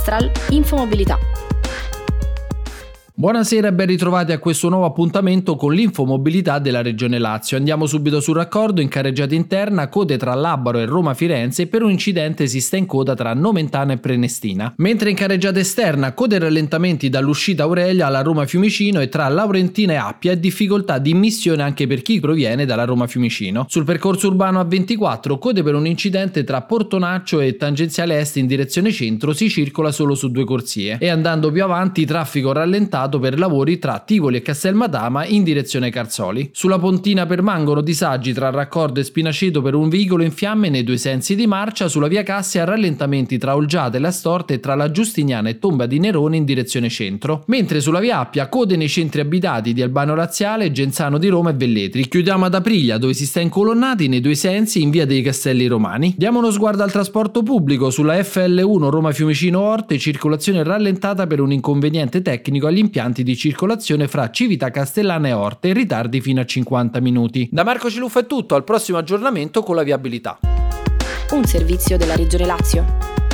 Mestral Infomobilità. Buonasera e ben ritrovati a questo nuovo appuntamento con l'infomobilità della Regione Lazio. Andiamo subito sul raccordo. In carreggiata interna, code tra Labaro e Roma Firenze per un incidente esiste in coda tra Nomentana e Prenestina. Mentre in carreggiata esterna, code e rallentamenti dall'uscita Aurelia alla Roma Fiumicino e tra Laurentina e Appia e difficoltà di immissione anche per chi proviene dalla Roma Fiumicino. Sul percorso urbano A24, code per un incidente tra Portonaccio e tangenziale est in direzione centro, si circola solo su due corsie. E andando più avanti, traffico rallentato per lavori tra Tivoli e Castelmadama in direzione Carzoli. Sulla Pontina permangono disagi tra Raccordo e Spinaceto per un veicolo in fiamme nei due sensi di marcia. Sulla via Cassia rallentamenti tra Olgiate e La Storte e tra la Giustiniana e Tomba di Nerone in direzione centro. Mentre sulla via Appia code nei centri abitati di Albano Laziale, Genzano di Roma e Velletri. Chiudiamo ad Aprilia, dove si sta incolonnati nei due sensi in via dei Castelli Romani. Diamo uno sguardo al trasporto pubblico. Sulla FL1 Roma Fiumicino Orte circolazione rallentata per un inconveniente tecnico agli impianti di circolazione fra Civita Castellana e Orte, ritardi fino a 50 minuti. Da Marco Ciluffa è tutto, al prossimo aggiornamento con la viabilità. Un servizio della Regione Lazio.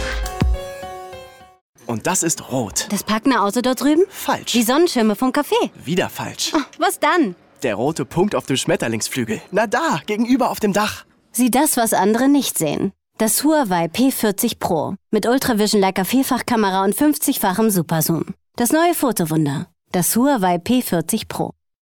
Und das ist rot. Das parkende Auto dort drüben? Falsch. Die Sonnenschirme vom Café? Wieder falsch. Oh, was dann? Der rote Punkt auf dem Schmetterlingsflügel. Na da, gegenüber auf dem Dach. Sieh das, was andere nicht sehen. Das Huawei P40 Pro. Mit Ultravision Leica Vielfachkamera und 50-fachem Superzoom. Das neue Fotowunder. Das Huawei P40 Pro.